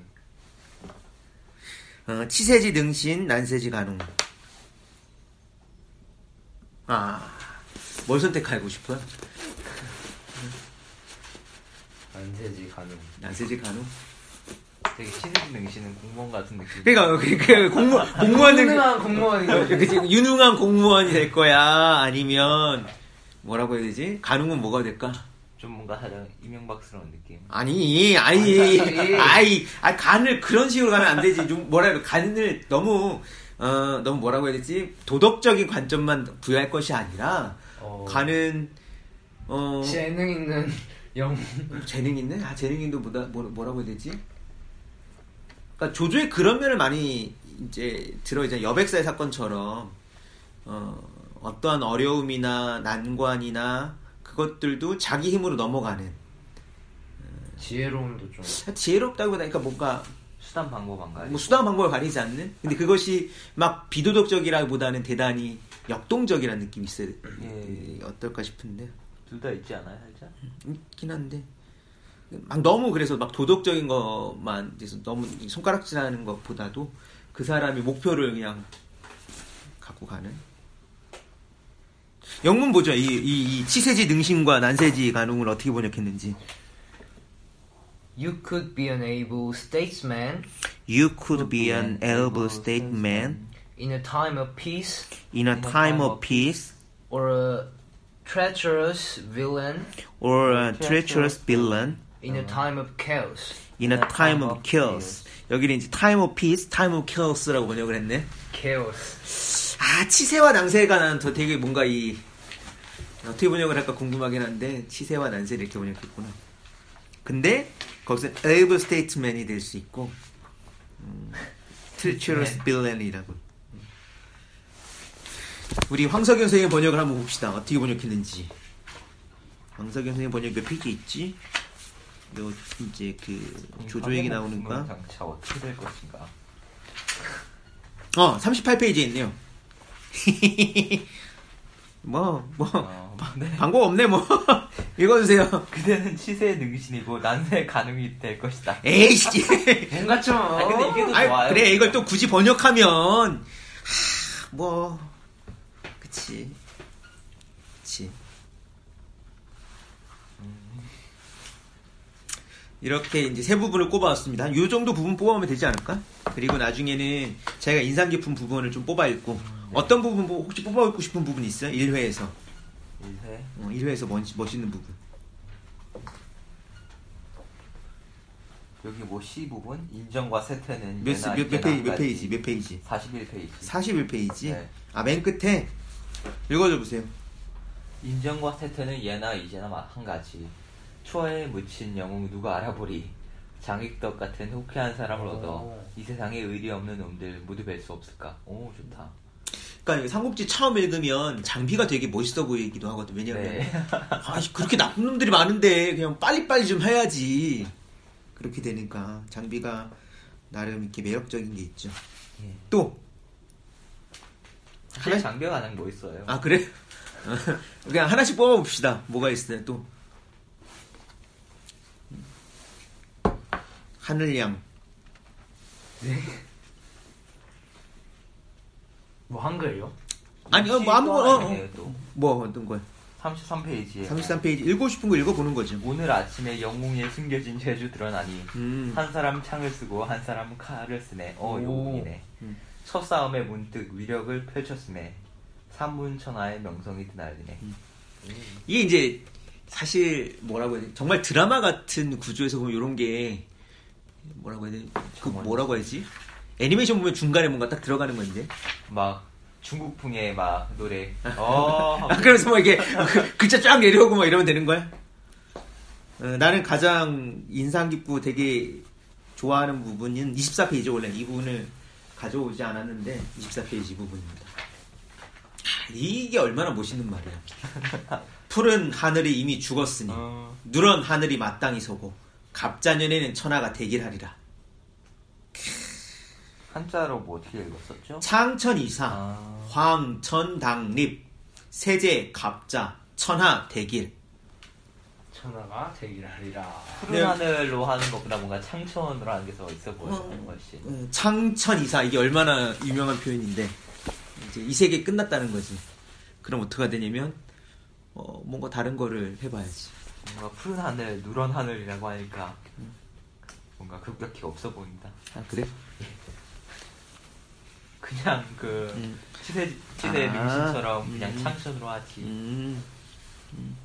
어, 치세지 능신, 난세지 간웅. 아, 뭘 선택하고 싶어요? 난세지 간웅. 난세지 간웅? 되게 치세지 능신은 공무원 같은 느낌. 그러니까 그, 그 공무 공무원 능 유능한 공무원이 그치 유능한 공무원이 될 거야 아니면 뭐라고 해야 되지? 간웅은 뭐가 될까? 좀 뭔가 살짝 이명박스러운 느낌. 아니 아니 아니, 아이 아 간을 그런 식으로 가면 안 되지. 좀 뭐라 해야 간을 너무 어 너무 뭐라고 해야 되지? 도덕적인 관점만 부여할 것이 아니라 어... 간은 어 재능 있는 영웅. 재능 있는? 아 재능 있는 보다 뭐, 뭐라고 해야 되지? 그러니까 조조의 그런 면을 많이 이제 들어 이제 여백사의 사건처럼 어, 어떠한 어려움이나 난관이나 그것들도 자기 힘으로 넘어가는 지혜로움도 좀 지혜롭다기보다 그러니까 뭔가 수단 방법 안 가리고. 뭐 수단 방법을 가리지 않는 근데 그것이 막 비도덕적이라기보다는 대단히 역동적이라는 느낌이 있어요. 예. 어떨까 싶은데 둘 다 있지 않아요, 살짝? 있긴 한데 막 너무 그래서 막 도덕적인 것만 그래서 너무 손가락질하는 것보다도 그 사람이 목표를 그냥 갖고 가는 영문 보죠. 이, 이, 이 치세지 능신과 난세지 간웅을 어떻게 번역했는지. You could be an able statesman You could be an able statesman in a time of peace, in a time of peace, or a treacherous villain, or a treacherous villain, in a time of chaos. in a time of chaos. 여기는 이제 time of peace, time of chaos라고 번역을 했네. chaos. 아, 치세와 낭세가 나는 더 되게 뭔가 이 어떻게 번역을 할까 궁금하긴 한데 치세와 난세 이렇게 번역했구나. 근데 거기서 able statesman이 될 수 있고 음, treacherous villain이라고. 우리 황석영 선생님 번역을 한번 봅시다. 어떻게 번역했는지. 황석영 선생님 번역 몇 페이지 있지? 요 이제 그 조조 얘기 나오니까. 장차 어떻게 될 것인가. 어, 삼십팔 페이지에 있네요. 뭐, 뭐, 어, 네. 방법 없네, 뭐. 읽어주세요. 그대는 치세의 능신이고 난세의 가능이 될 것이다. 에이씨. 뭔가 좀. 아니, 근데 이게 더 아이, 좋아요. 그래, 이걸 또 굳이 번역하면, 하, 뭐, 그치. 그치. 이렇게 이제 세 부분을 꼽아왔습니다. 이 정도 부분 뽑아오면 되지 않을까? 그리고 나중에는 자기가 인상 깊은 부분을 좀 뽑아 읽고, 음, 네. 어떤 부분 혹시 뽑아 읽고 싶은 부분 있어요? 일 회에서. 일 회? 어, 일 회에서 멋, 멋있는 부분. 여기 뭐 C 부분? 인정과 세태는 몇, 몇, 몇, 페이지, 몇 페이지? 몇 페이지? 사십일 페이지. 사십일 페이지? 네. 아, 맨 끝에? 읽어줘 보세요. 인정과 세태는 예나 이제나 한 가지. 초에 묻힌 영웅 누가 알아보리. 장익덕 같은 호쾌한 사람을 얻어 이 세상에 의리 없는 놈들 모두 뵐 수 없을까. 오, 좋다. 그러니까 삼국지 처음 읽으면 장비가 되게 멋있어 보이기도 하거든. 왜냐면 네. 아, 그렇게 나쁜 놈들이 많은데 그냥 빨리빨리 좀 해야지. 그렇게 되니까 장비가 나름 이렇게 매력적인 게 있죠. 예. 또 하나 장비가 가장 뭐 있어요? 아, 그래? 그냥 하나씩 뽑아봅시다. 뭐가 있어요 또? 하늘양. 네. 뭐 한글요? 아니, 어, 뭐 아무거나. 어, 어. 또. 뭐 어떤 걸? 삼십삼 페이지에 삼십삼 페이지 읽고 싶은 거 읽어보는 거죠. 오늘 아침에 영웅에 숨겨진 재주 드러나니 음. 한 사람 창을 쓰고 한 사람은 칼을 쓰네. 어, 오. 영웅이네. 음. 첫 싸움에 문득 위력을 펼쳤음에 삼문천하의 명성이 드날리네. 음. 이게 이제 사실 뭐라고 해야 돼? 정말 드라마 같은 구조에서 보면 이런 게 뭐라고 해야 돼? 그 뭐라고 해야지? 애니메이션 보면 중간에 뭔가 딱 들어가는 건데. 막 중국풍의 막 노래. 어. 아, 그래서 뭐 이게 그, 글자 쫙 내려오고 막 이러면 되는 거야? 어, 나는 가장 인상 깊고 되게 좋아하는 부분은 이십사 페이지. 원래 이 부분을 가져오지 않았는데 이십사 페이지 부분입니다. 이게 얼마나 멋있는 말이야. 푸른 하늘이 이미 죽었으니 어. 누런 하늘이 마땅히 서고 갑자년에는 천하가 대길하리라. 한자로 뭐 어떻게 읽었었죠? 창천이사 아. 황천당립 세제 갑자 천하 대길. 천하가 대길하리라. 푸른 네. 하늘로 하는 것보다 뭔가 창천으로 하는 게 더 있어 보여요. 어. 훨씬. 어, 창천이사 이게 얼마나 유명한 표현인데 이제 이 세계 끝났다는 거지. 그럼 어떻게 되냐면 어, 뭔가 다른 거를 해봐야지. 뭔가 푸른 하늘, 누런 하늘이라고 하니까 뭔가 급격히 없어 보인다. 아, 그래? 그냥 그 음. 치세 치세 아, 능신처럼 그냥 음. 창천으로 하지. 음. 음.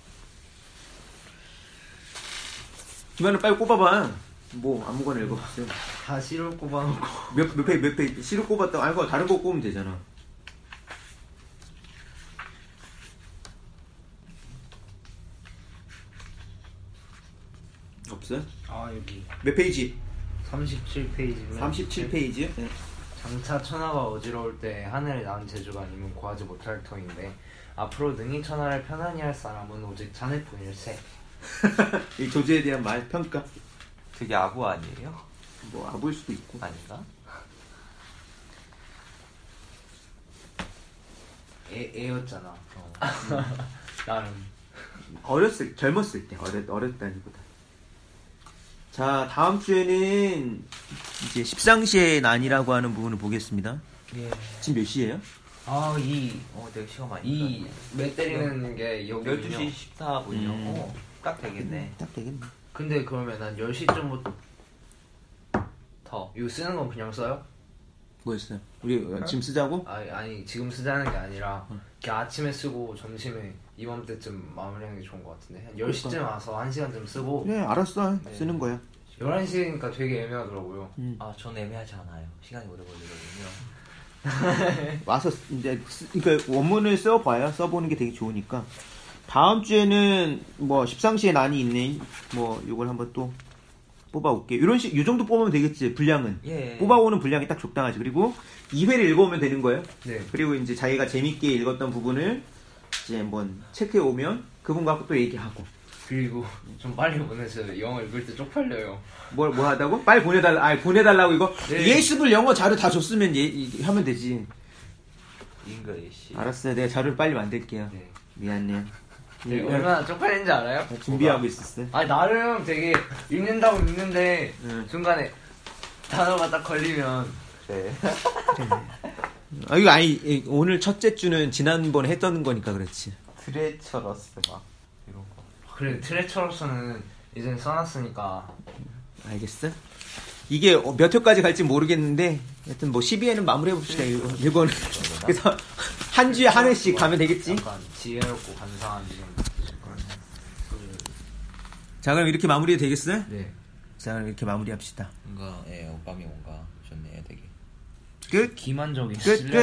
김하늘 빨리 꼽아봐. 뭐 아무거나 읽어보세요. 다 씨로 꼽아놓고. 몇, 몇 페이지, 몇 페이지. 씨를 꼽았다고 알고 다른 거 꼽으면 되잖아. 없어요? 아, 여기. 몇 페이지? 삼십칠 페이지면. 삼십칠 페이지요? 네. 장차 천하가 어지러울 때 하늘에 낳은 재주가 아니면 구하지 못할 터인데 앞으로 능히 천하를 편안히 할 사람은 오직 자네뿐일세. 이 조제에 대한 말, 평가. 되게 아부 아니에요? 뭐 아부일 수도 있고. 아닌가? 애, 애였잖아. 어. 나름. 어렸을, 젊었을 때. 어렸, 어렸다기보다. 자, 다음 주에는 이제 십상시의 난이라고 하는 부분을 보겠습니다. 예. 지금 몇 시예요? 아, 이, 어, 내가 시간 많이 이, 매 때리는 게 여기. 열두 시 십사 분이요. 음. 어, 딱 되겠네. 딱 되겠네. 근데 그러면 한 열 시쯤부터 더. 이거 쓰는 건 그냥 써요? 뭐였어요? 우리 지금 쓰자고? 아니, 아니 지금 쓰자는 게 아니라 이렇게 아침에 쓰고 점심에 이맘때쯤 마무리하는 게 좋은 것 같은데 한 열 시쯤 와서 한 시간쯤 쓰고 그래 알았어. 네. 쓰는 거야. 열한 시니까 되게 애매하더라고요. 음. 아, 전 애매하지 않아요. 시간이 오래 걸리거든요. 와서 이제 쓰, 그러니까 원문을 써봐야 써보는 게 되게 좋으니까. 다음 주에는 뭐 십상시에 난이 있네. 뭐 이걸 한번 또 뽑아올게. 이런 식, 이 정도 뽑으면 되겠지. 분량은. 예. 뽑아오는 분량이 딱 적당하지. 그리고 이 회를 읽어오면 되는 거예요. 네. 그리고 이제 자기가 재밌게 읽었던 부분을 이제 한번 체크해 오면 그분 갖고 또 얘기하고. 그리고 좀 빨리 보내세요. 영어 읽을 때 쪽팔려요. 뭘, 뭐 하다고? 빨리 보내달라, 아니, 보내달라고 이거? 네. 예습을 영어 자료 다 줬으면 예, 이- 하면 되지. 잉글리시. 알았어요. 내가 자료를 빨리 만들게요. 네. 미안해. 네, 예, 얼마나 쪽팔리는지 알아요? 준비하고 있었어요. 아니 나름 되게 읽는다고 읽는데 응. 중간에 단어가 딱 걸리면 네. 아, 이거 아니, 이- 오늘 첫째 주는 지난번에 했던 거니까 그렇지. 트레처러스 막 이런 거. 그래 트레처로서는 이제 써놨으니까 알겠어? 이게 어, 몇 회까지 갈지 모르겠는데, 하여튼 뭐 십이 회는 마무리해봅시다, 이거. 이거는. 그래서 한 주에 한 회씩 가면 되겠지? 약간 지혜롭고 간사한 이런 자, 그럼 이렇게 마무리 되겠어요? 네. 자, 그럼 이렇게 마무리합시다. 뭔가 예, 오빠미 뭔가 좋네요, 되게. 끝! 기만적인 끝, 끝!